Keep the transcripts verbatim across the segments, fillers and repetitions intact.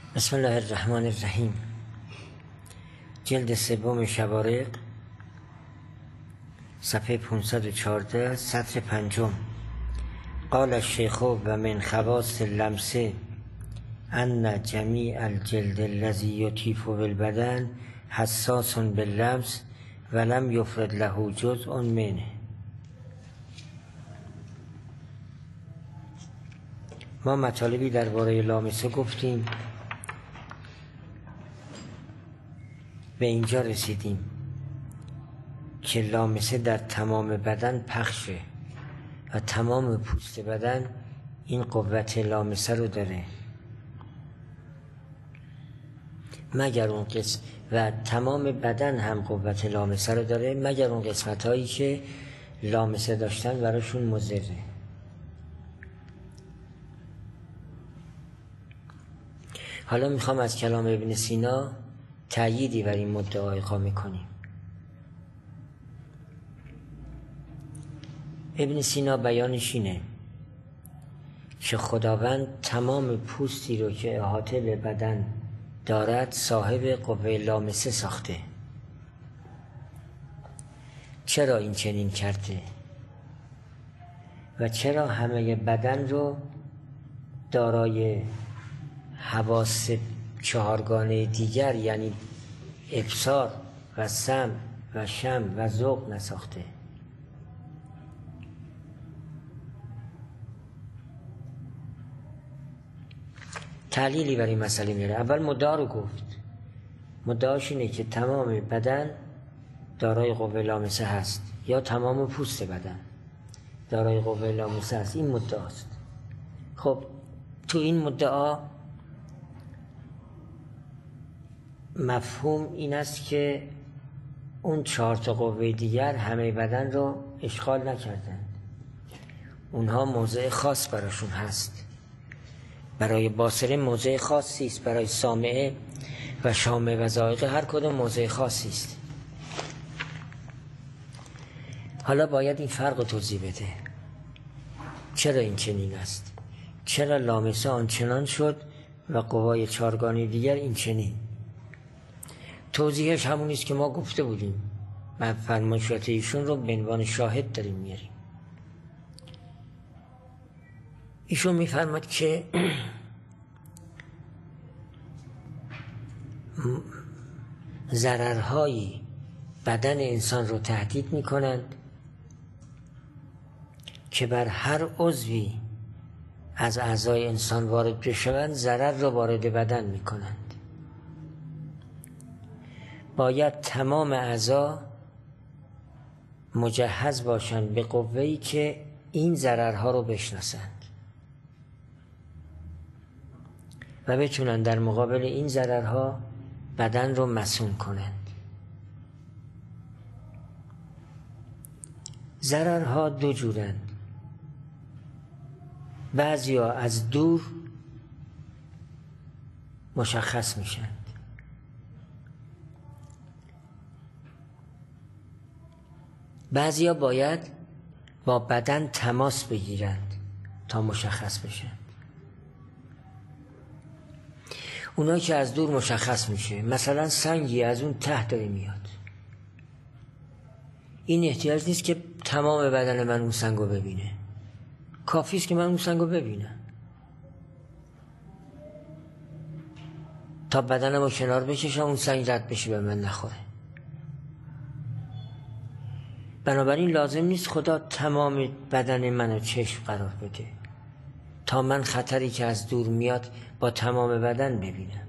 بسم الله الرحمن الرحیم. جلد سوم شوارق، صفحه پانصد و چهارده، سطر پنجم. قال الشیخ و من خواص اللمس ان جمیع الجلد الذی یطیف بالبدن حساس باللمس ولم یفرد له جزء منه. ما مطالبی درباره لامسه گفتیم، به اینجا رسیدیم که لامسه در تمام بدن پخشه و تمام پوست بدن این قوت لامسه رو داره، مگر اون قسم و تمام بدن هم قوت لامسه رو داره مگر اون قسمت هایی که لامسه داشتن براشون مضره. حالا میخوام از کلام ابن سینا تأییدی بر این مدعا اقامه کنیم. ابن سینا بیانش اینه که خداوند تمام پوستی رو که احاطه به بدن دارد صاحب قوه لامسه ساخته. چرا این چنین کرده و چرا همه بدن رو دارای حواس چهارگانه دیگر یعنی ابصار و سمع و شم و ذوق نساخته؟ تعلیلی برای این مسئله میاره. اول مدعا رو گفت. مدعاش اینه که تمام بدن دارای قوه لامسه هست یا تمام پوست بدن دارای قوه لامسه هست. این مدعاست. خب تو این مدعا مفهوم این است که اون چهار تا قوه دیگر همه بدن رو اشغال نکردن. اونها موضع خاص براشون هست. برای باصره موضع خاصی است، برای سامعه و شامه و ذائقه هر کدوم موضع خاصی است. حالا باید این فرق رو توضیح بده. چرا این چنین است؟ چرا لامسه آنچنان شد و قوای چهارگانه دیگر این چنین؟ توضیحش همون است که ما گفته بودیم. من فرمایشات ایشون رو به عنوان شاهد داریم میاریم. ایشون میفرماد که ضررهایی بدن انسان رو تهدید میکنند که بر هر عضوی از اعضای انسان وارد بشوند ضرر رو وارد بدن میکنند. باید تمام اعضا مجهز باشند به قوه‌ای که این ضررها رو بشناسند و بتونن در مقابل این ضررها بدن رو مسون کنند. ضررها دو جورند. بعضیا از دور مشخص میشند، بعضیا باید با بدن تماس بگیرند تا مشخص بشن. اونا که از دور مشخص میشه، مثلا سنگی از اون ته داره میاد، این احتیاج نیست که تمام بدن من اون سنگو ببینه، کافی است که من اون سنگو ببینم تا بدنم رو کنار بکشم اون سنگ رد بشه به من نخوره. بنابراین لازم نیست خدا تمام بدن منو چشم قرار بده تا من خطری که از دور میاد با تمام بدن ببینم.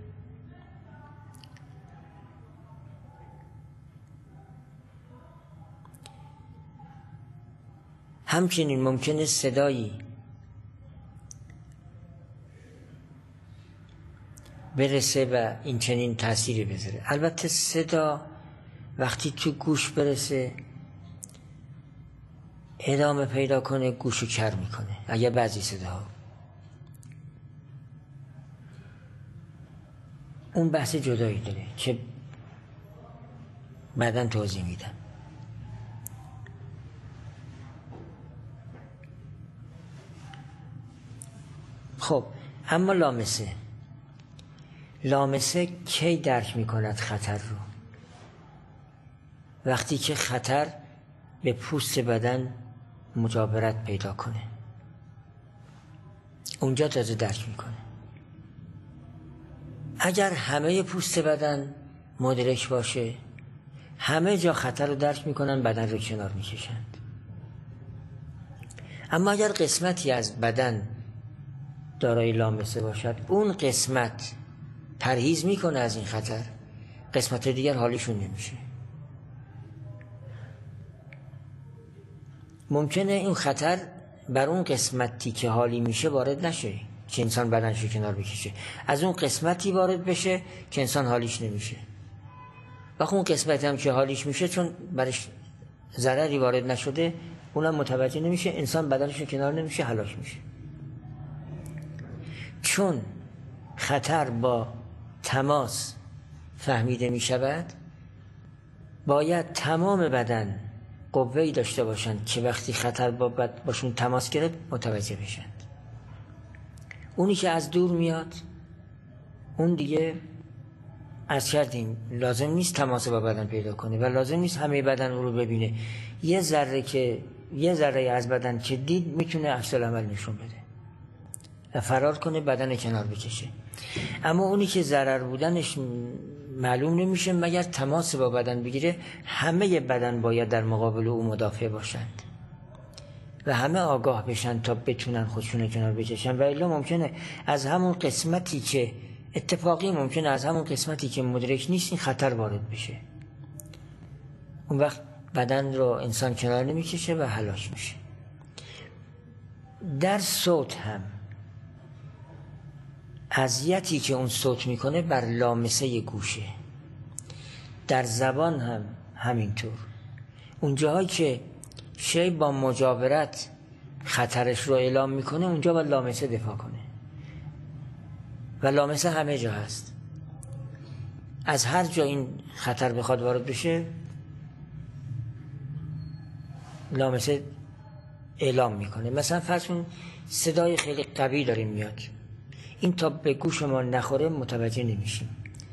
همچنین ممکنه صدایی برسه و این چنین تأثیری بذاره. البته صدا وقتی تو گوش برسه ادامه پیدا کنه گوشو کر میکنه. اگه بعضی صداها اون بحث جدایی داره که بعداً توضیح میدم. خب اما لامسه لامسه کی درک میکند خطر رو؟ وقتی که خطر به پوست بدن مجاورت پیدا کنه، اونجا تازه درک میکنه. اگر همه پوست بدن مدرک باشه، همه جا خطر رو درک میکنن، بدن رو کنار میکشند. اما اگر قسمتی از بدن دارای لامسه باشد، اون قسمت پرهیز میکنه از این خطر، قسمت دیگر حالیشون نمیشه. ممکنه این خطر بر اون قسمتی که حالی میشه وارد نشه که انسان بدنشو کنار بکشه، از اون قسمتی وارد بشه که انسان حالیش نمیشه. و اون قسمت هم که حالیش میشه، چون برش ضرری وارد نشده، اونم متوجه نمیشه، انسان بدنشو کنار نمیشه، هلاک میشه. چون خطر با تماس فهمیده میشود، باید تمام بدن قوه‌ای داشته باشند که وقتی خطر با بد باشون تماس گرفت متوجه بشند. اونی که از دور میاد، اون دیگه عرض کردیم لازم نیست تماس با بدن پیدا کنه و لازم نیست همه بدن رو ببینه. یه ذره که یه ذره از بدن که دید میتونه عکس العمل نشون بده و فرار کنه، بدن کنار بکشه. اما اونی که ضرر بودنش معلوم نمیشه مگر تماس با بدن بگیره، همه بدن باید در مقابل او مدافع باشند و همه آگاه بشن تا بتونن خودشون کنار بکشن. و الا ممکنه از همون قسمتی که اتفاقی ممکنه از همون قسمتی که مدرک نیست این خطر وارد بشه، اون وقت بدن رو انسان کنار نمیکشه و هلاک میشه. در صوت هم اذیتی که اون صوت میکنه بر لامسه گوشه، در زبان هم همینطور. اون جاهایی که شی با مجاورت خطرش رو اعلام میکنه، اونجا باید لامسه دفاع کنه و لامسه همه جا هست. از هر جا این خطر بخواد وارد بشه، لامسه اعلام میکنه. مثلا فرض کن صدای خیلی قوی داره میاد، این تا به گوش ما نخوره متوجه نمیشیم.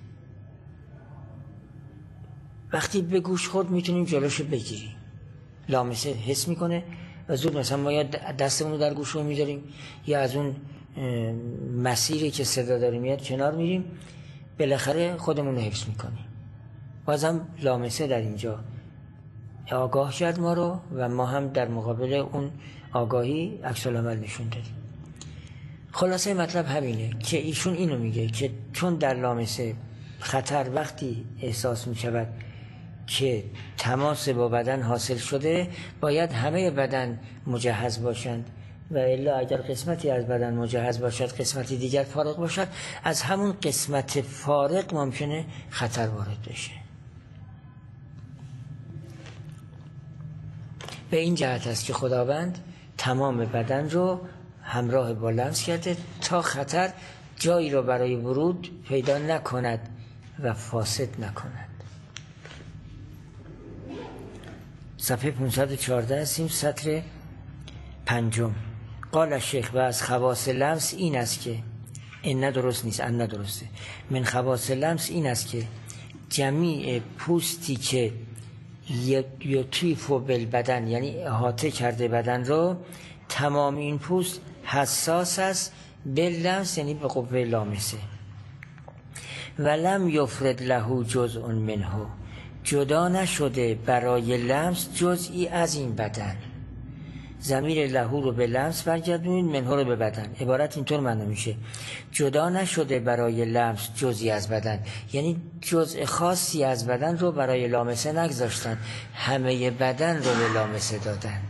وقتی به گوش خورد میتونیم جلوشو بگیریم، لامسه حس میکنه و زود مثلا ما یا دستمون رو در گوش رو میذاریم یا از اون مسیری که صدا داره میاد کنار میریم، بالاخره خودمون رو حفظ میکنیم. بازم لامسه در اینجا آگاه کرد ما رو و ما هم در مقابل اون آگاهی عکس العمل نشون دادیم. خلاصه مطلب همینه که ایشون اینو میگه که چون در لامسه خطر وقتی احساس میشود که تماس با بدن حاصل شده، باید همه بدن مجهز باشند و الا اگر قسمتی از بدن مجهز باشد، قسمتی دیگر فارغ باشد، از همون قسمت فارغ ممکنه خطر وارد بشه. به این جهت است که خداوند تمام بدن رو همراه با لمس کرده تا خطر جایی رو برای ورود پیدا نکند و فاسد نکند. صفحه پانصد و چهارده هستیم، سطر پنجم. قال شیخ و از خواص لمس این است که این ندرست نیست، ان ندرسته. من خواص لمس این است که جمیع پوستی که یطیف بالبدن، یعنی احاطه کرده بدن رو، تمام این پوست حساس است به لمس، یعنی به قوه لامسه. ولم یفرد له جزء منه، جدا نشده برای لمس جزئی از این بدن. ضمیر له رو به لمس برگردونید، منه رو به بدن. عبارت اینطور معنی میشه جدا نشده برای لمس جزئی از بدن، یعنی جزء خاصی از بدن رو برای لامسه نگذاشتن، همه بدن رو به لامسه دادند.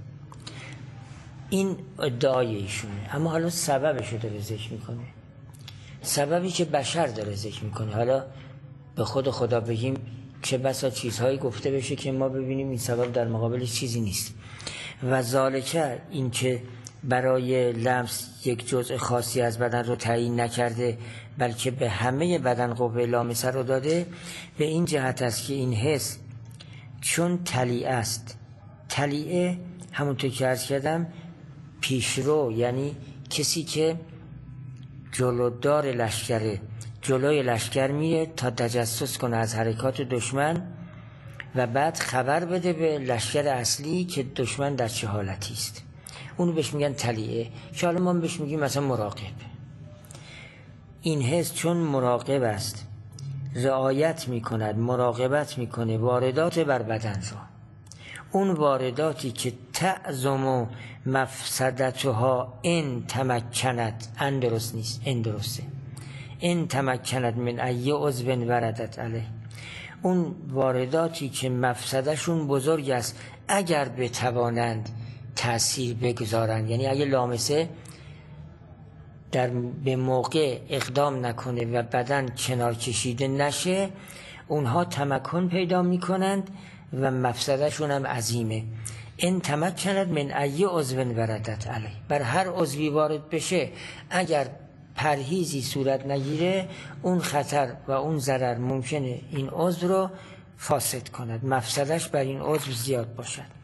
این ادعای ایشونه. اما حالا سببش رو داره ذکر میکنه، سببی که بشر داره ذکر میکنه. حالا به خود خدا بگیم چه بسا چیزهایی گفته بشه که ما ببینیم این سبب در مقابل چیزی نیست. و ذالکه، این که برای لمس یک جزء خاصی از بدن رو تعیین نکرده بلکه به همه بدن قوه لامسه رو داده، به این جهت است که این حس چون طلیعه است. طلیعه همونطور که عرض کردم پیشرو، یعنی کسی که جلودار لشکره، جلوی لشکر میره تا تجسس کنه از حرکات دشمن و بعد خبر بده به لشکر اصلی که دشمن در چه حالتی است. اونو بهش میگن طلیعه، که حالا ما بهش میگیم مثلا مراقب. این حس چون مراقب است، رعایت میکند، مراقبت میکنه واردات بر بدن را. اون وارداتی که تعظم مفسدتها ان تمکند، ان درست نیست، ان درسته، ان تمکند من ای عضو وردت علیه. اون وارداتی که مفسدشون بزرگ است اگر بتوانند تأثیر بگذارند، یعنی اگه لامسه در به موقع اقدام نکنه و بدن کنار کشیده نشه، اونها تمکن پیدا میکنند و مفسدشون هم عظیمه. این تمکند من ای عضو وردت علیه، بر هر عضوی وارد بشه اگر پرهیزی صورت نگیره اون خطر و اون ضرر ممکنه این عضو رو فاسد کند، مفسدش بر این عضو زیاد باشد.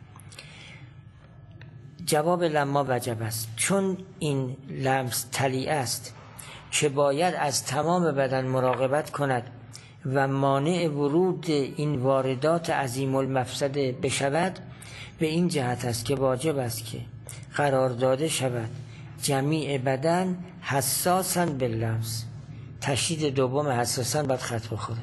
جواب لما وجب است، چون این لمس طلیعه است که باید از تمام بدن مراقبت کند و مانع ورود این واردات عظیم المفسده بشود، به این جهت است که واجب است که قرار داده شود جمیع بدن حساساً باللمس. تشدید دوم حساساً باید خط بخوره.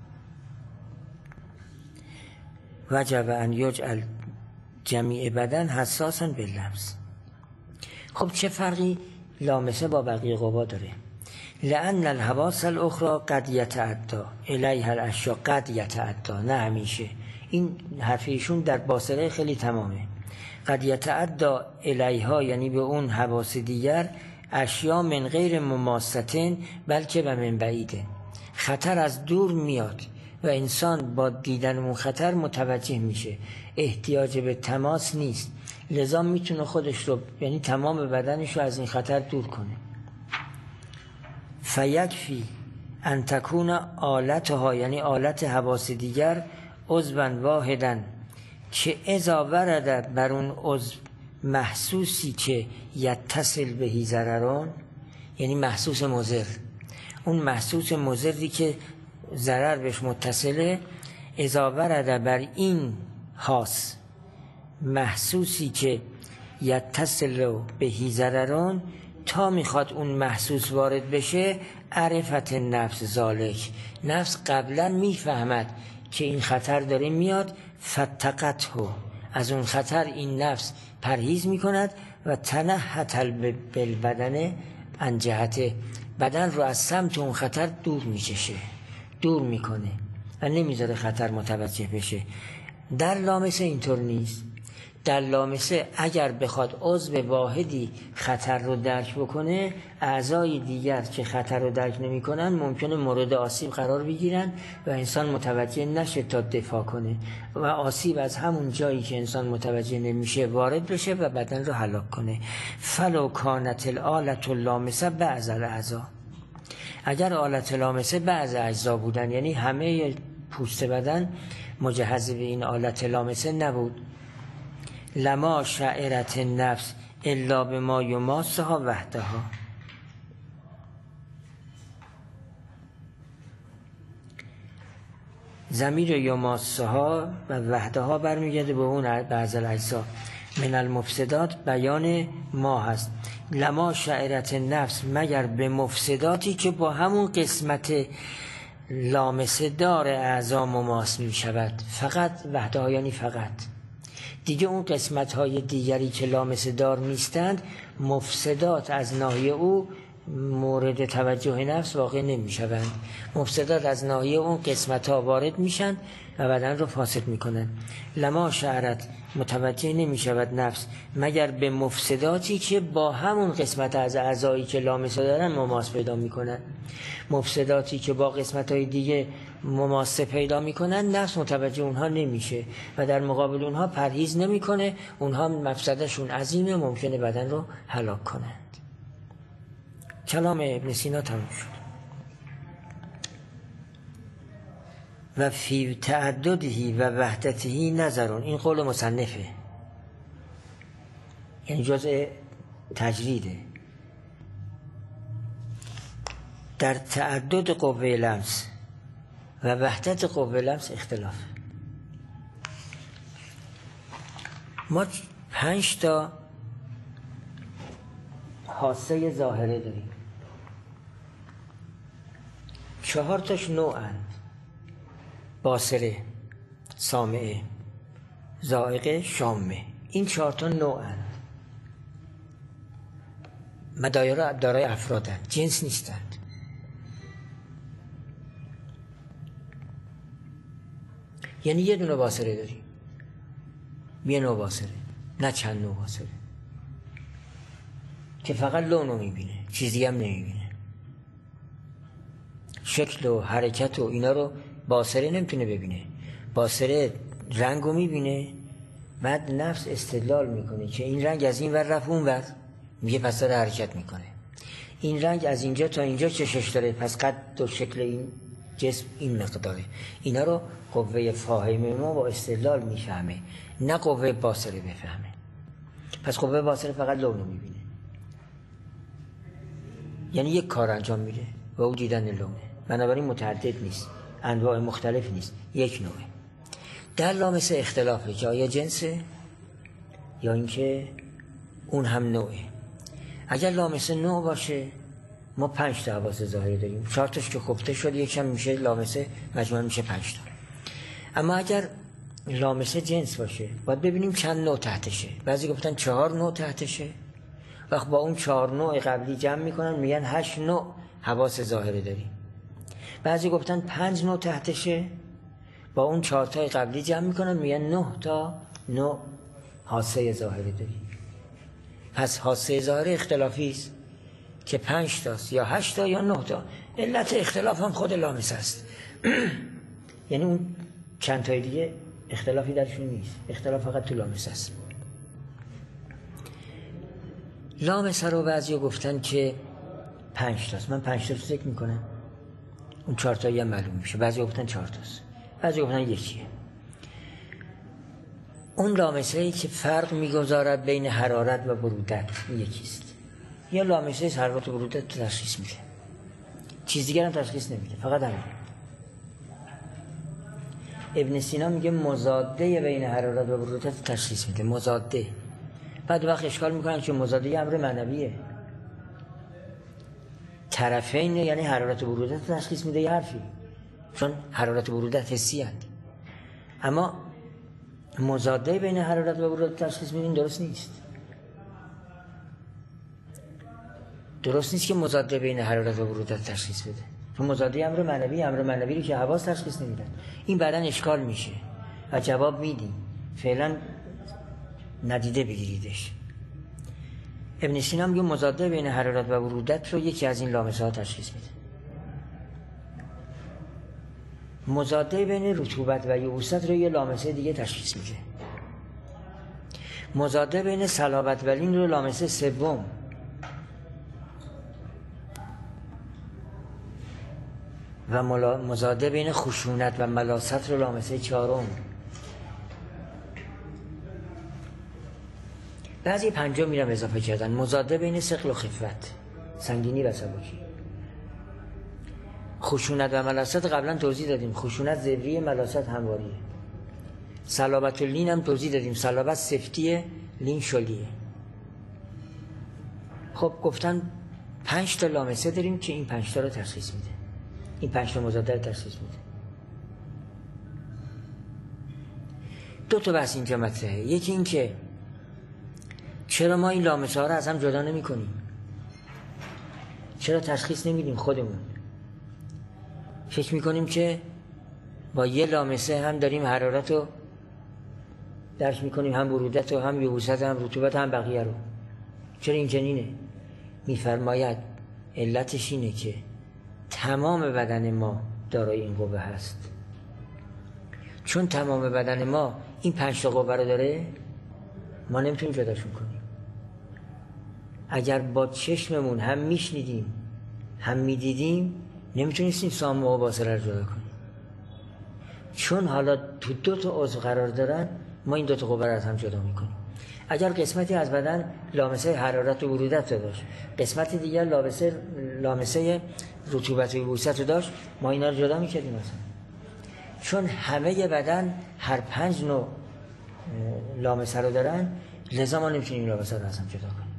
وجب ان یجعل جمیع بدن حساساً باللمس. خب چه فرقی لامسه با بقیه قوا داره؟ لأن الحواس الاخرى قد یتعدی الیها الاشیاء، قد یتعدی، نه همیشه. این حرفیشون در باصره خیلی تمامه. قد یتعدی الیها یعنی به اون حواس دیگر اشیاء من غیر مماستن بلکه و من بعیده. خطر از دور میاد و انسان با دیدن اون خطر متوجه میشه، احتیاج به تماس نیست، لذا میتونه خودش رو یعنی تمام بدنش رو از این خطر دور کنه. فیکفی ان تکون آلتها یعنی آلت حواس دیگر عضوا واحدا که اذا ورد بر اون عضو محسوسی که یتصل بهی ضرران، یعنی محسوس مضر، اون محسوس مضری که ضرر بهش متصله، اذا ورد بر این حاس محسوسی که یتصل بهی ضرران، تا میخواد اون محسوس وارد بشه، عرفت نفس ذالک، نفس قبلا میفهمد که این خطر داره میاد، فتقته، از اون خطر این نفس پرهیز میکند و تنحت بالبدن عن جهته، بدن رو از سمت اون خطر دور میکشه، دور میکنه و نمیذاره خطر متوجه بشه. در لامسه اینطور نیست. در لامسه اگر بخواد عضو واحدی خطر رو درک بکنه، اعضای دیگر که خطر رو درک نمی کنن ممکنه مورد آسیب قرار بگیرن و انسان متوجه نشه تا دفاع کنه و آسیب از همون جایی که انسان متوجه نمیشه وارد بشه و بدن رو هلاک کنه. فلو کانت الآلة اللامسه بعض الاعضا، اگر آلت لامسه بعض اجزا بودن، یعنی همه پوست بدن مجهز به این آلت لامسه نبود، لما شعرت النفس الا بما یماسها وحدها، ضمیر یماسها و وحدها برمیگرده به اون بعض الاجزا. من المفسدات بیان ما هست. لما شعرت النفس، مگر به مفسداتی که با همون قسمت لامسه دار اعضا مماس می شود. فقط وحدها یعنی فقط، دیگه اون قسمت های دیگری که لامسه دار نیستند، مفسدات از ناحیه او مورد توجه نفس واقع نمی شوند. مفسدات از ناحیه اون قسمت ها وارد میشن و بدن رو فاسد میکنن. لما شعرت، متوجه نمی شود نفس مگر به مفسداتی که با همون قسمت از اعضایی که لامسه دارن مماس پیدا میکنن. مفسداتی که با قسمت های دیگه مماسه پیدا میکنن، نفس متوجه اونها نمیشه و در مقابل اونها پرهیز نمیکنه، اونها مفسدشون عظیمه، ممکنه بدن رو هلاک کنند. کلام ابن سینا تموم شد. و فی تعددهی و وحدتهی نظرون، این قول مصنفه، یعنی جزء تجریده. در تعدد قوه لمس و وحدت قوه لمس اختلاف. ما پنج تا حاسه ظاهره داریم، چهار تاش نوعند: باصره، سامعه، ذائقه، شامه. این چهار تا نوعند. مدایره دارای افرادند، جنس نیستند. یعنی یه دونه باصره داریم، یه نوع باصره، نه چند نوع باصره که فقط لونو میبینه، چیزی هم نمیبینه. شکل و حرکت و اینا رو باصره نمیتونه ببینه. باصره رنگ رو میبینه، بعد نفس استدلال میکنه که این رنگ از این ور رفت اون ور، میگه پس داره حرکت میکنه. این رنگ از اینجا تا اینجا چشش داره، پس قد و شکل این جسم این مقداره. اینا رو قوه فاهمه ما با استدلال میفهمه، نه قوه باصره بفهمه. پس قوه باصره فقط لون رو میبینه، یعنی یک کار انجام میده و او دیدن لونه. بنابراین متعدد نیست، انواع مختلف نیست، یک نوعه. در لامسه اختلافه که آیا جنسه یا اینکه اون هم نوعه. اگر لامسه نوع باشه ما پنج تا حواس ظاهری داریم، چهار تاش که خفته شد یکم میشه لامسه، مجموعاً میشه پنج تا. اما اگر لامسه جنس باشه باید ببینیم چند نوع تحتشه. بعضی گفتن چهار نوع تحتشه، وقت با اون چهار نوع قبلی جمع میکنن میگن هشت نوع حواس ظاهری داریم. بعضی گفتن پنج نوع تحتشه، با اون چهار تای قبلی جمع میکنن میگن نه تا نوع حاسه ظاهری داریم. پس حاسه ظاهری اختلافی است که پنج تاست یا هشت تا یا نه تا. علت اختلاف هم خود لامسه است. یعنی اون چند تای دیگه اختلافی درشون نیست، اختلاف فقط تو لامسه است. لامسه رو بعضی گفتن که پنج تاست. من پنج تاست فکر میکنم، اون چهار تایی هم معلوم میشه. بعضی گفتن چهار تاست، بعضی گفتن یکیه. اون لامسه ای که فرق میگذارد بین حرارت و برودت یکیست. یا لامسه حرارت و برودت تشخیص میده، چیز دیگر هم تشخیص نمیده، فقط همین. ابن سینا میگه مضاده بین حرارت و برودت تشخیص میده، مضاده. بعد وقت اشکال میکنن که مضاده امر معنویه. طرفین یعنی حرارت و برودت تشخیص میده یه حرفی، چون حرارت و برودت حسی هست. اما مضاده بین حرارت و برودت تشخیص میدین درست نیست. درست نیست که مضاده بین حرارت و برودت تشخیص بده، چون مضاده امر معنوی، امر معنوی رو که حواس تشخیص نمیدن. این بعداً اشکال میشه و جواب میدیم، فعلا ندیده بگیریدش. ابن سینا میگه مضاده بین حرارت و برودت رو یکی از این لامسه ها تشخیص میده. مضاده بین رطوبت و یبوست رو یه لامسه دیگه تشخیص میده. مضاده بین صلابت و لین رو لامسه سوم. و مضاده بین خشونت و ملاست رو لامسه چهارم. بعضی پنجم میرم اضافه کردن، مضاده بین ثقل و خفت، سنگینی و سبکی. خشونت و ملاست قبلا توضیح دادیم، خشونت زبری، ملاست همواریه. صلابت و لین هم توضیح دادیم، صلابت سفتیه، لین شلیه. خب گفتن پنج تا لامسه داریم که این پنج تا رو تشخیص میده، این پنج تا مضاده رو تشخیص میده. دو تا بحث اینجا مطرحه. یکی این که چرا ما این لامسه ها رو از هم جدا نمی کنیم؟ چرا تشخیص نمیدیم خودمون؟ فکر میکنیم که با یه لامسه هم داریم حرارت رو درک میکنیم، هم برودت و هم یبوست هم رطوبت هم بقیه رو. چرا این چنینه؟ میفرماید علتش اینه که تمام بدن ما دارای این قوه هست. چون تمام بدن ما این پنج تا قوه رو داره، ما نمیتونیم جداشون کنیم. اگر با چشممون هم میشنیدیم هم میدیدیم، نمیتونستیم سامع و باصره رو جدا کنیم. چون حالا تو دو تا عضو قرار دارن، ما این دو تا قوه رو از هم جدا میکنیم. اگر قسمتی از بدن لامسه حرارت و برودت داشت، قسمت دیگر لامسه لامسه رطوبت و یبوست رو داشت، ما اینا رو جدا میکردیم مثلا. چون همه بدن هر پنج نوع لامسه رو دارن، لذا ما نمیتونیم لامسه رو اصلا جدا کنیم.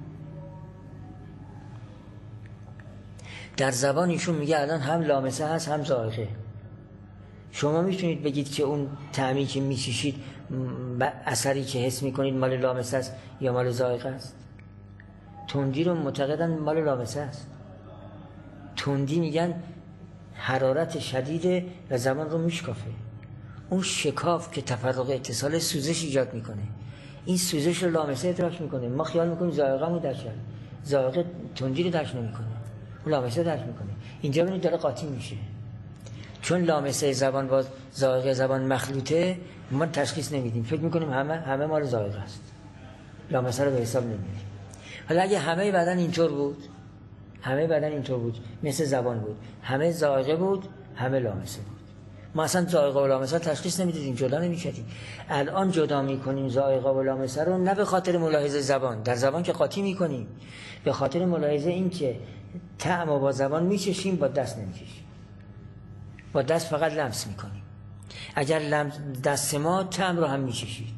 در زبان ایشون میگه الان هم لامسه هست هم ذائقه. شما میتونید بگید که اون طعمی که میچشید اثری که حس میکنید مال لامسه است یا مال ذائقه است؟ تندی رو معتقدن مال لامسه است. تندی میگن حرارت شدیده و زبان رو میشکافه. اون شکاف که تفرق اتصال سوزش ایجاد میکنه، این سوزش رو لامسه ادراک میکنه. ما خیال میکنیم ذائقه مو درک کرد، ذائقه تندی رو درک نمیکنه، اون لامسه درک میکنه. اینجا ببینید داره قاطی میشه، چون لامسه زبان با ذائقه زبان مخلوطه، ما تشخیص نمیدیم، فکر میکنیم همه همه مال ذائقه است، لامسه رو به حساب نمیدیم. حالا اگه همه بدن اینطور بود، همه بدن اینطور بود، مثل زبان بود، همه ذائقه بود، همه لامسه بود، ما اصلا ذائقه و لامسه تشخیص نمیدادیم، جدا نمیکردیم. الان جدا میکنیم ذائقه و لامسه رو، نه به خاطر ملاحظه زبان، در زبان که قاطی میکنیم، به خاطر ملاحظه این که طعم و با زبان میچشیم، با دست نمیچشیم، با دست فقط لمس میکنیم. اگر لمس دست ما طعم رو هم میچشید،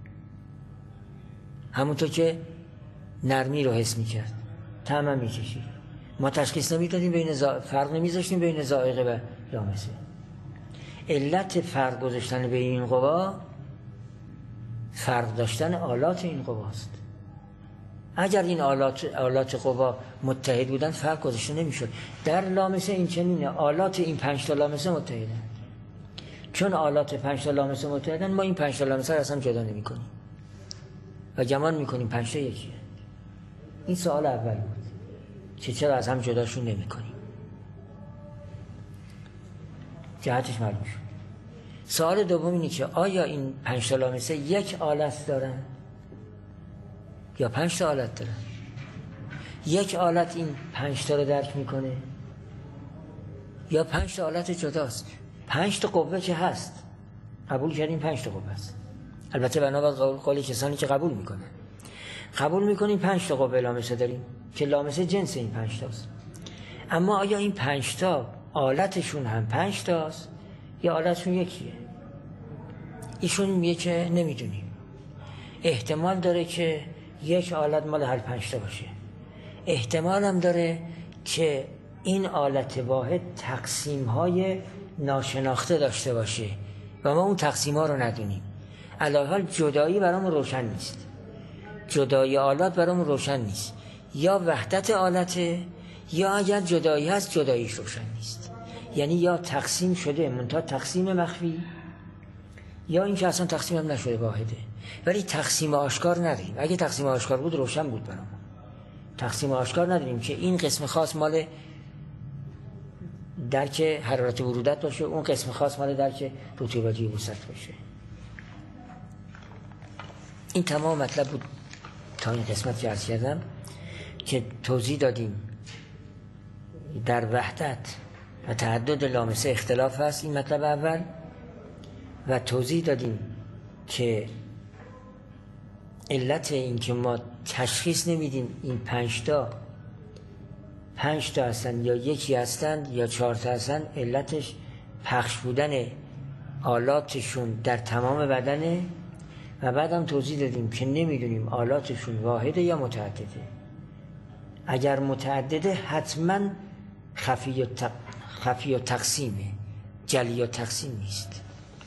همونطور که نرمی رو حس میکرد، طعم هم میچشید. ما تشخیص نمیدادیم، بین زا... فرق نمیذاشتیم بین ذائقه و لامسه. علت فرق گذاشتن بین این قوا فرق داشتن آلات این قواست. اگر این آلات آلات قوا متحد بودن، فرق گذاشته نمیشد. در لامسه این چنینه، آلات این پنج تا لامسه متحدن. چون آلات پنج تا لامسه متحدن، ما این پنج تا لامسه رو اصلا جدا نمی‌کنیم و گمان می‌کنیم پنج تا یکیه. این سوال اول بود که چرا از هم جداشون نمی‌کنیم. جهتش معلوم شد. سوال دوم اینه که آیا این پنج تا لامسه یک آلت دارن یا پنج تا آلت دارن؟ یک آلت این پنج تا رو درک میکنه یا پنج تا آلت جداست؟ پنج تا قوه که هست، قبول کردیم پنج تا قوه است. البته بنا به قول کسانی که قبول میکنن، قبول میکنیم پنج تا قوه لامسه داریم که لامسه جنس این پنج تاست. اما آیا این پنج تا آلتشون هم پنج تاست یا آلتشون یکیه؟ ایشون میگه که نمیدونیم. احتمال داره که یک آلت مال هر پنج تا باشه، احتمال هم داره که این آلت واحد تقسیم های ناشناخته داشته باشه و ما اون تقسیم ها رو ندونیم. علاوه جدایی برامون روشن نیست، جدایی آلات برامون روشن نیست، یا وحدت آلته، یا اگر جدایی هست جداییش روشن نیست. یعنی یا تقسیم شده منتها تقسیم مخفی، یا اینکه اصلا تقسیم هم نشده، واحده ولی تقسیم آشکار نداریم. اگه تقسیم آشکار بود روشن بود برامون. تقسیم آشکار نداریم که این قسم خاص مال درک حرارت ورودت باشه، اون قسم خاص مال درک رطوبت و یبوست باشه. این تمام مطلب بود تا این قسمت که عرض کردم که توضیح دادیم در وحدت و تعدد لامسه اختلاف هست، این مطلب اول، و توضیح دادیم که علت این که ما تشخیص نمیدیم این پنج تا پنج تا هستن یا یکی هستن یا چهار تا هستن، علتش پخش بودن آلاتشون در تمام بدنه. و بعدم توضیح دادیم که نمیدونیم آلاتشون واحده یا متعدده. اگر متعدده حتما خفی و, تق... خفی و تقسیمه، جلی و تقسیم نیست.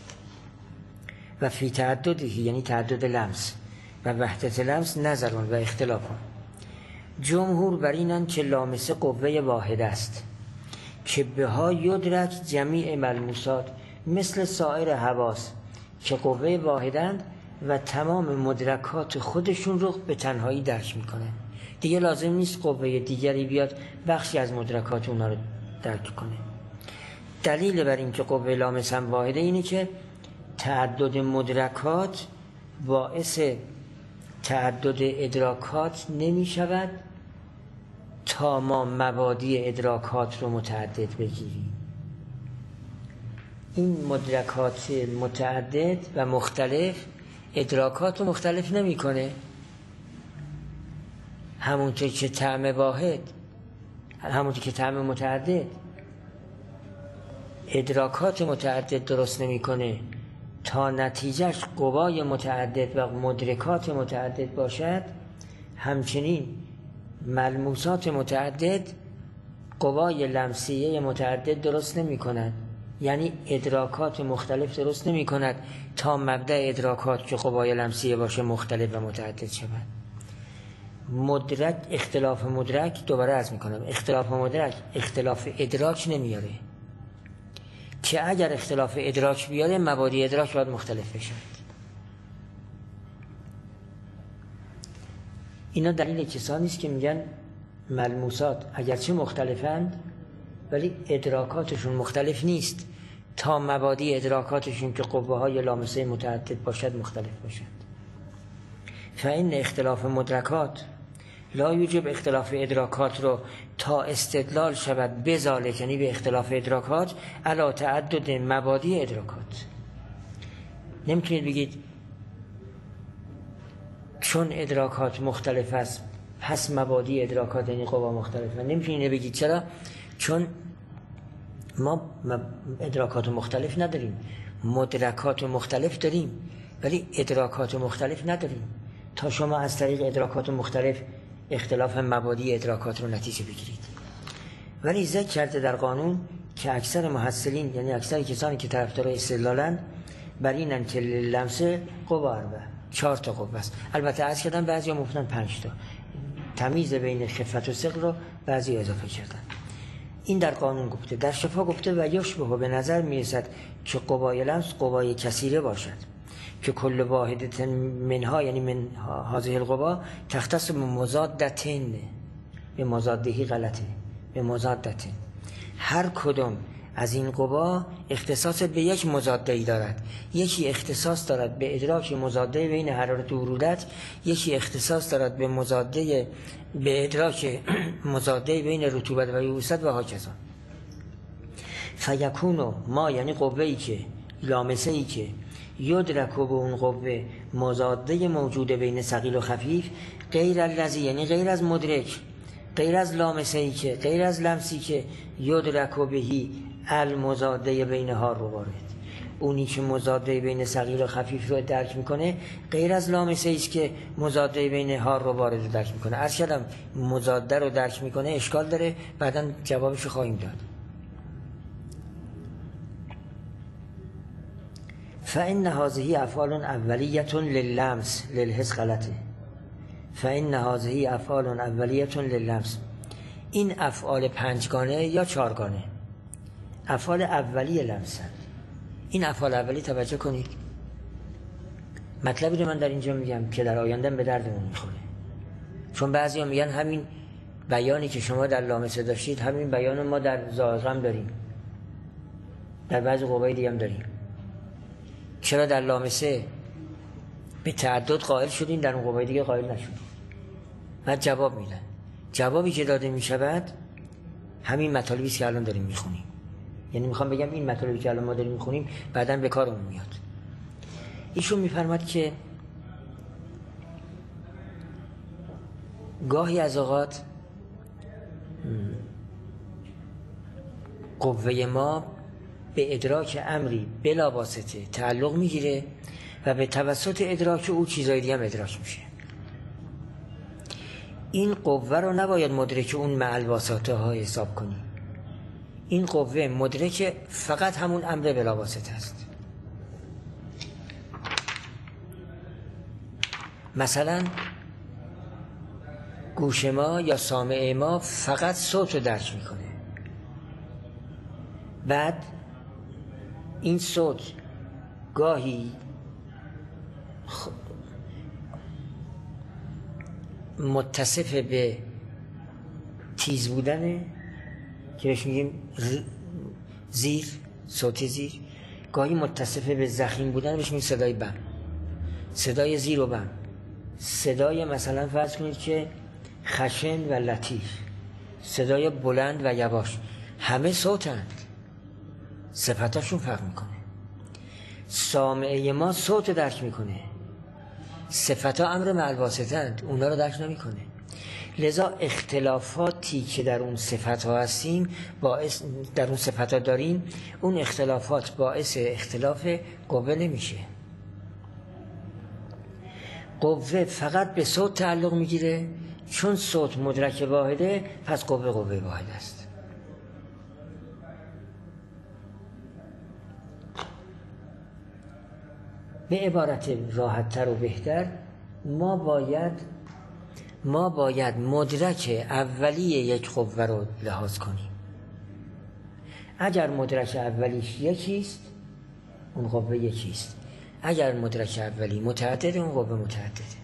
و فی تعدده، یعنی تعدد لمس و وحدت لمس، نظرون و اختلافون. جمهور بر اینن که لامسه قوه واحد است که بها یدرک جمیع ملموسات، مثل سایر حواس که قوه واحدند و تمام مدرکات خودشون رو به تنهایی درک میکنن. دیگه لازم نیست قوه دیگری بیاد بخشی از مدرکات اونا رو درک کنه. دلیل بر این که قوه لامسه هم واحده اینه که تعدد مدرکات باعث تعدد ادراکات نمی شود تا ما مبادی ادراکات رو متعدد بگیریم. این مدرکات متعدد و مختلف ادراکات رو مختلف نمی کنه. همونطور که طعم واحد همونطور که طعم متعدد ادراکات متعدد درست نمیکنه تا نتیجهش قوای متعدد و مدرکات متعدد باشد، همچنین ملموسات متعدد قوای لمسیه متعدد درست نمی کند. یعنی ادراکات مختلف درست نمی کند تا مبدأ ادراکات که قوای لمسیه باشه مختلف و متعدد شود. مدرک اختلاف مدرک، دوباره عرض می کنم، اختلاف مدرک اختلاف ادراک نمیاره، که اگر اختلاف ادراک بیاره مبادی ادراک باید مختلف بشن. اینا دلیل کسانی است که میگن ملموسات اگرچه مختلفند ولی ادراکاتشون مختلف نیست تا مبادی ادراکاتشون که قوه های لامسه متعدد باشد مختلف باشد. فإن اختلاف مدرکات لا یوجب اختلاف ادراکات رو تا استدلال شود بذالک، یعنی به اختلاف ادراکات علی تعدد مبادی ادراکات. نمیتونید بگید چون ادراکات مختلف است پس مبادی ادراکات یعنی قوا مختلفه. نمیتونید بگید چرا؟ چون ما ادراکات مختلف نداریم، مدرکات مختلف داریم ولی ادراکات مختلف نداریم تا شما از طریق ادراکات مختلف اختلاف مبادی ادراکات رو نتیجه بگیرید. ولی ذکر کرده در قانون که اکثر محصلین، یعنی اکثر کسانی که طرفدار استدلالن، بر اینن که لمس قوا اربع، چهار تا قوه است. البته عرض کردم بعضیا گفتن پنج تا. تمیز بین خفت و ثقل رو بعضی اضافه کردن. این در قانون گفته. در شفا گفته و یشبه، به نظر میرسد که قوای لمس قوای کثیره باشد که کل واحدت منها، یعنی من هذه القوا تختص به مضادتین، به مضادهی غلطه، به مضادتین. هر کدوم از این قوا اختصاص به یک مضادهی دارد. یکی اختصاص دارد به ادراک مضاده بین حرارت و برودت، یکی اختصاص دارد به مضاده به ادراک مضاده بین رطوبت و یبوست و هاکذا. فیکونو ما، یعنی قوه‌ای که لامسه‌ای که یدرک به اون قوه مضاده موجوده بین ثقیل و خفیف، غیر الذی، یعنی غیر از مدرک، غیر از لامسه‌ای که غیر از لمسی که یدرک بهی المضاده بین حار و بارد، اونی که مضاده بین ثقیل و خفیف رو درک میکنه غیر از لامسه‌ای است که مضاده بین حار و بارد رو درک میکنه. عرض کردم مضاده رو درک میکنه اشکال داره، بعداً جوابش خواهیم داد. فإن هذه افعال اولیه لللمس للحس غلطه. فإن هذه افعال اولیه لللمس، این افعال پنجگانه یا چهارگانه افعال اولیه لمسن. این افعال اولی توجه کنید، مطلبی رو من در اینجا میگم که در آینده به دردمون میخوره. چون بعضیا میگن همین بیانی که شما در لامسه داشتید همین بیان ما در زائقه داریم، در بعضی قوای دیگه هم داریم. چرا در لامسه به تعدد قائل شدین در اون قوای دیگه قائل نشدین؟ من جواب میدن. جوابی که داده میشود همین مطالبی است که الان داریم میخونیم. یعنی میخوام بگم این مطالبی که الان ما داریم میخونیم بعداً به کارمون میاد. ایشون میفرماد که گاهی از اوقات قوه ما به ادراک امری بلا واسطه تعلق میگیره و به توسط ادراک او چیزای دیگه هم ادراک میشه. این قوه رو نباید مدرک اون مع الواسطه ها حساب کنیم. این قوه مدرک فقط همون امر بلا واسطه است. مثلا گوش ما یا سامع ما فقط صوت رو درک میکنه، بعد این صوت گاهی متصف به تیز بودنه که بهش میگیم زیر، صوت زیر، گاهی متصف به ضخیم بودن بهش میگیم صدای بم، صدای زیر و بم، صدای مثلا فرض کنید که خشن و لطیف، صدای بلند و یواش، همه صوتند، صفتاشون فرق میکنه. سامعه ما صوت درک میکنه، صفتا امر مع الواسطه اند، اونا رو درک نمیکنه. لذا اختلافاتی که در اون صفت ها هستیم باعث در اون صفت ها داریم، اون اختلافات باعث اختلاف قوه نمیشه. قوه فقط به صوت تعلق میگیره، چون صوت مدرک واحده پس قوه قوه واحد است. به عبارت راحت‌تر و بهتر، ما باید ما باید مدرک اولی یک قوه رو لحاظ کنیم. اگر مدرک اولیش یکیست، اون قوه یکیست. اگر مدرک اولی متعدد، اون قوه متعدده.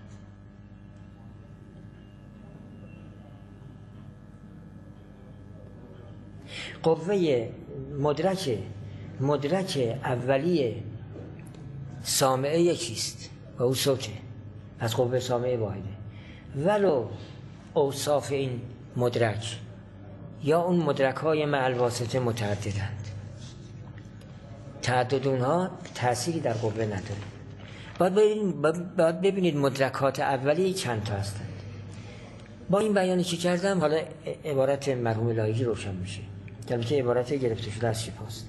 قوه مدرک مدرک اولی سامعه یکیست و او صوته، از قوه سامعه واحده. ولو اوصاف این مدرک یا اون مدرک های مع الواسطه متعددند، تعدد اونها تأثیری در قوه نداره. باید ببینید, باید ببینید مدرکات اولیه چند تا هستند. با این بیانی که کردم حالا عبارت مرحوم لایحی روشن میشه، که البته عبارت گرفته شده از شفاست.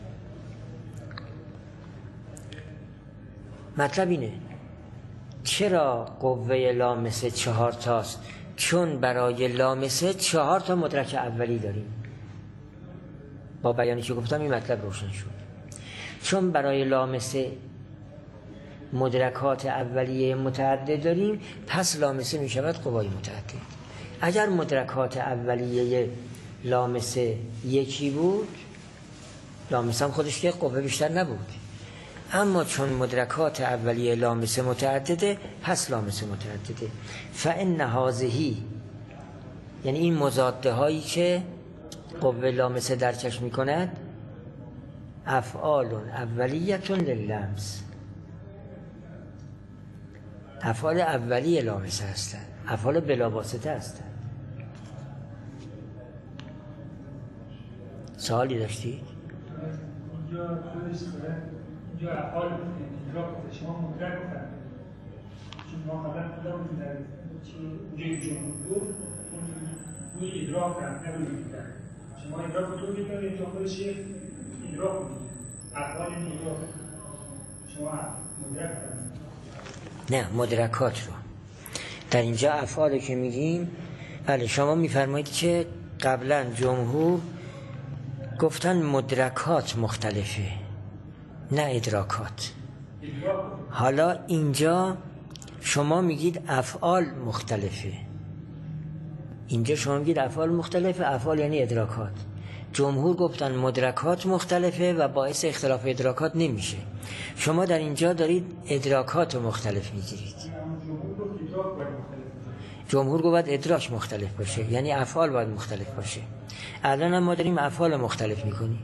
مطلب اینه چرا قوه لامسه چهار تاست؟ چون برای لامسه چهار تا مدرک اولی داریم. با بیانی که گفتم این مطلب روشن شد. چون برای لامسه مدرکات اولیه متعدد داریم، پس لامسه می شود قوای متعدد. اگر مدرکات اولیه لامسه یکی بود، لامسه هم خودش که قوه بیشتر نبود. اما چون مدرکات اولیه لامسه متعدده، پس لامسه متعدده. فإن هذه، یعنی این مضاده هایی که قوه لامسه درکش می کند، افعال اولیت لللمس، افعال اولیه لامسه هستند، افعال بلا واسطه هستند. سوالی داشتید؟ اینجا افعال ادراک گفته، شما مدرک گفتن، چون ما قبلا خودمون در اونجای جمهور گفت روی ادراک هم نبودید در شما ادراک رو تو بیدن، اینجا خودش یه ادراک بودید، افعال این ادراک شما مدرک کنید. نه، مدرکات رو در اینجا افعال که میگیم، بله شما میفرمایید که قبلا جمهور گفتن مدرکات مختلفه نه ادراکات. حالا اینجا شما میگید افعال مختلفه، اینجا شما میگید افعال مختلفه، افعال یعنی ادراکات. جمهور گفتن مدرکات مختلفه و باعث اختلاف ادراکات نمیشه. شما در اینجا دارید ادراکات مختلف میگیرید. جمهور گفت باید ادراک مختلف باشه، یعنی افعال باید مختلف باشه. الان هم ما داریم افعال مختلف میکنیم.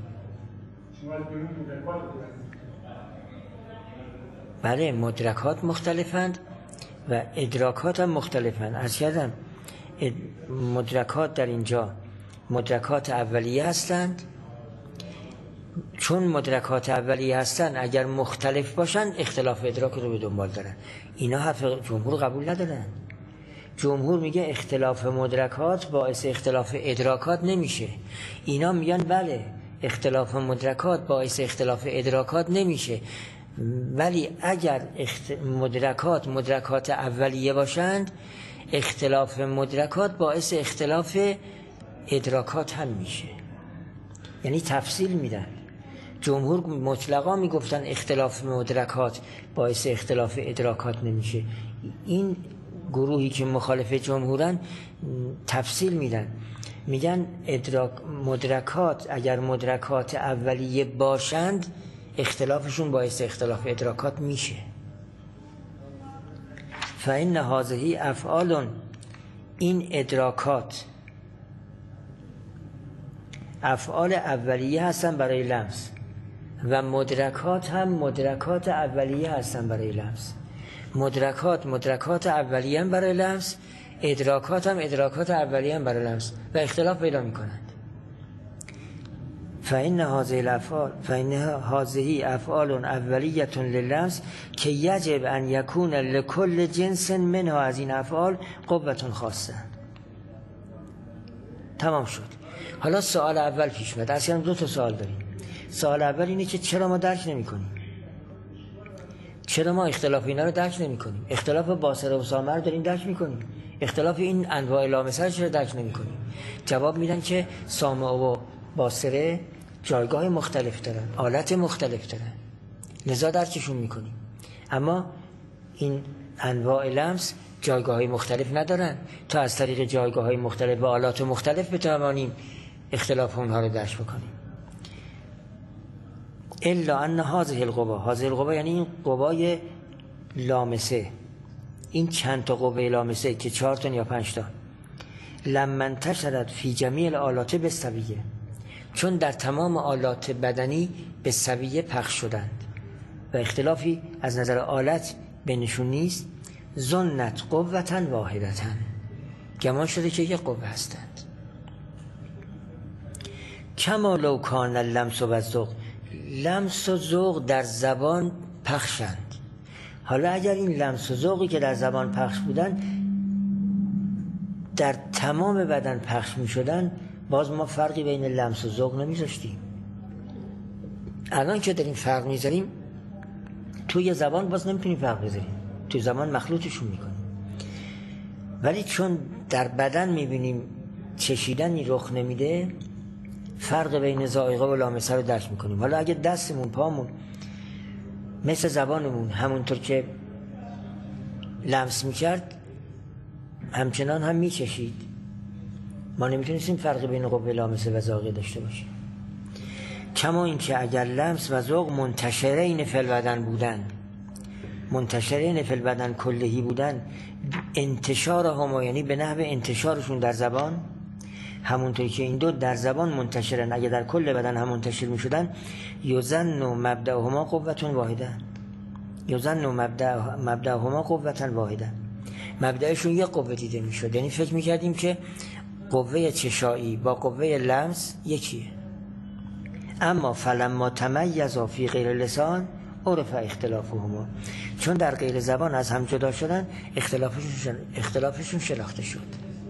بله، مدرکات مختلفند و ادراکات هم مختلفند. از کردم مدرکات در اینجا مدرکات اولیه هستند. چون مدرکات اولیه هستند، اگر مختلف باشند اختلاف ادراک رو به دنبال دارن. اینا حرف جمهور قبول ندارن. جمهور میگه اختلاف مدرکات باعث اختلاف ادراکات نمیشه. اینا میگن بله اختلاف مدرکات باعث اختلاف ادراکات نمیشه، ولی اگر اخت... مدرکات مدرکات اولیه باشند، اختلاف مدرکات باعث اختلاف ادراکات هم میشه. یعنی تفصیل میدن. جمهور مطلقا میگفتن اختلاف مدرکات باعث اختلاف ادراکات نمیشه. این گروهی که مخالف جمهورن تفصیل میدن، میگن ادراک مدرکات اگر مدرکات اولیه باشند اختلافشون باعث اختلاف ادراکات میشه. فإن هذه افعال، این ادراکات افعال اولیه هستن برای لمس و مدرکات هم مدرکات اولیه هستن برای لمس. مدرکات مدرکات اولیه هم برای لمس، ادراکات هم ادراکات اولیه هم برای لمس و اختلاف پیدا میکنند. فإن هذه الافعال فإن هذه افعال اولیه لللمس که یجب ان یکون لكل جنس منها، از این افعال قوة خاصه. تمام شد. حالا سوال اول پیش میاد. اصلا دو تا سوال داریم. سوال اول اینه که چرا ما درک نمی کنیم؟ چرا ما اختلاف اینا رو درک نمی کنیم؟ اختلاف باصره و سامع رو داریم درک می کنیم، اختلاف این انواع لامسه رو چرا درک نمی کنیم؟ جواب میدن که سامع و باصره جایگاه مختلف دارن، آلت مختلف دارن، لذا درکشون میکنیم. اما این انواع لمس جایگاه مختلف ندارن تا از طریق جایگاه های مختلف و آلات مختلف بتوانیم اختلاف اونها رو درک بکنیم. الا ان هذه القوا، هذه القوا یعنی این قوای لامسه، این چند تا قوه لامسه که چهار تا یا پنج تا، لما انتشرت فی جمیع الآلات بالسویه، چون در تمام آلات بدنی به سویه پخش شدند و اختلافی از نظر آلت بینشون نیست، ظنت قوة واحدة، گمان شده که یک قوه هستند. کما لو کان اللمس و الذوق، لمس و ذوق در زبان پخشند. حالا اگر این لمس و ذوقی که در زبان پخش بودن در تمام بدن پخش می شدن، باز ما فرقی بین لمس و ذوق نمیذاشتیم. الان که داریم فرق میذاریم توی زبان، باز نمیتونیم فرق بذاریم، توی زبان مخلوطشون میکنیم. ولی چون در بدن میبینیم چشیدنی رخ نمیده، فرق بین ذائقه و لامسه رو درک میکنیم. حالا اگه دستمون، پامون مثل زبانمون همونطور که لمس میکرد همچنان هم میچشید، ما نمیتونستیم فرق بین قوه لامسه و ذائقه داشته باشیم. کما اینکه اگر لمس و ذوق منتشرین فی البدن بودن، منتشرین فی البدن کلهی بودن، انتشار هما یعنی به نحو انتشارشون در زبان، همونطوری که این دو در زبان منتشرن، اگر در کل بدن هم منتشر میشدن، یظن مبدأهما قوة واحده، یظن مبدأهما قوة واحده، مبدأشون یک قوه دیده میشد. یعنی فکر میکردیم که قوه چشایی با قوه لمس یکیه. اما فلما تمیزا فی غیر لسان عرف اختلافهما، چون در غیر زبان از هم جدا شدن اختلافشون اختلافشون شناخته شد.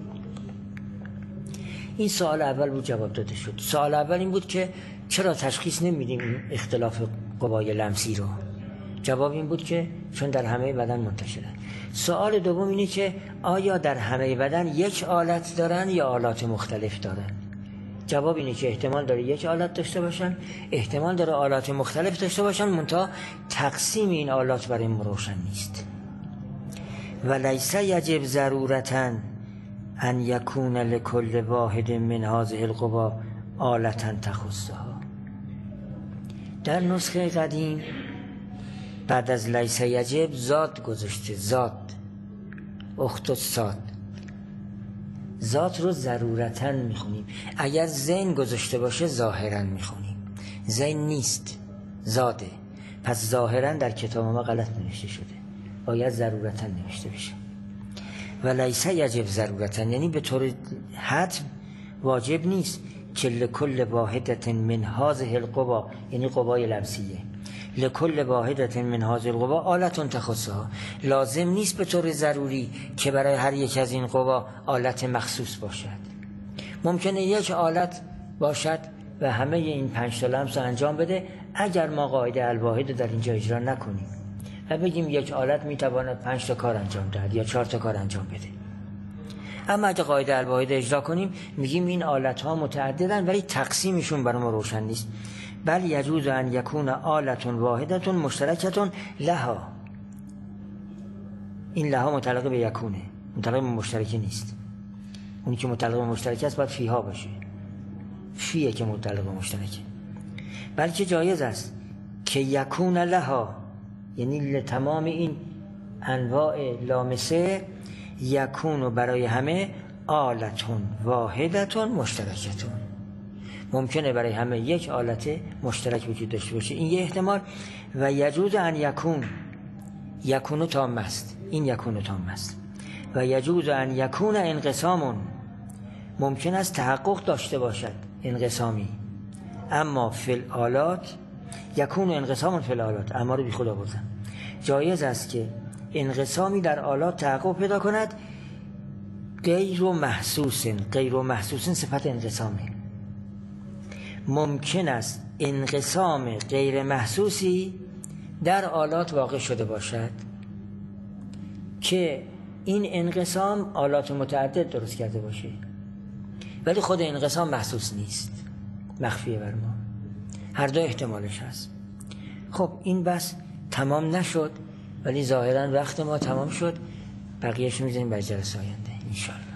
این سوال اول بود، جواب داده شد. سوال اول این بود که چرا تشخیص نمیدیم اختلاف قوای لمسی رو؟ جواب این بود که چون در همه بدن منتشرن. سوال دوم اینه که آیا در همه بدن یک آلت دارن یا آلات مختلف دارن؟ جواب اینه که احتمال داره یک آلت داشته باشن، احتمال داره آلات مختلف داشته باشن، منتها تقسیم این آلات برای ما روشن نیست. و لیس یجب ضرورتاً ان یکون لکل واحد من هذه القوا آلة تخصها. در نسخه قدیم بعد از لیس یجب زاد گذاشته، زاد اخت ساد، ذات رو ضرورتاً میخونیم. اگر زین گذاشته باشه ظاهراً میخونیم، زین نیست، زاده، پس ظاهراً در کتاب ما غلط نوشته شده، باید ضرورتاً نوشته بشه. و لیس یجب ضرورتاً یعنی به طور حتم واجب نیست که لکل واحدت من هذه القوا، یعنی قوای لمسیه، لکل واحدت من هذه القوا آلت تخصها، لازم نیست به طور ضروری که برای هر یک از این قوا آلت مخصوص باشد. ممکنه یک آلت باشد و همه این پنج تا لمس انجام بده اگر ما قاعده الواحد در اینجا اجرا نکنیم و بگیم یک آلت میتواند پنج تا کار انجام دهد یا چهار تا کار انجام بده. اما اگه قاعده الواحد اجرا کنیم میگیم این آلت ها متعددن ولی تقسیمشون برای ما روشن نیست. بل یجوز ان یکون آلت واحدت مشترکت لها، این لها متعلق به یکونه، متعلق به مشترکی نیست. اونی که متعلق به مشترکی است باید فیها باشه، فیه که متعلق به مشترکه. بلکه جایز است که یکون لها، یعنی لتمام این انواع لامسه، یکون برای همه آلتون واحدتون مشترکتون، ممکنه برای همه یک آلت مشترک وجود داشته باشه، این یه احتمال. و یجوز ان یکون، یکون تام است، این یکون تام است. و یجوز ان یکون انقسامون، ممکن است تحقق داشته باشد انقسامی، اما فی الآلات یکون انقسام فی الآلات، اما رو بی خود آوردم. جایز است که انقسامی در آلات تحقق پیدا کند، غیر و محسوس. غیر و محسوس صفت انقسامه. ممکن است انقسام غیر محسوسی در آلات واقع شده باشد که این انقسام آلات متعدد درست کرده باشه، ولی خود انقسام محسوس نیست، مخفیه بر ما. هر دو احتمالش هست. خب این بس تمام نشد، ولی ظاهرا وقت ما تمام شد. بقیهش می‌ذاریم برای جلسه آینده انشاءالله.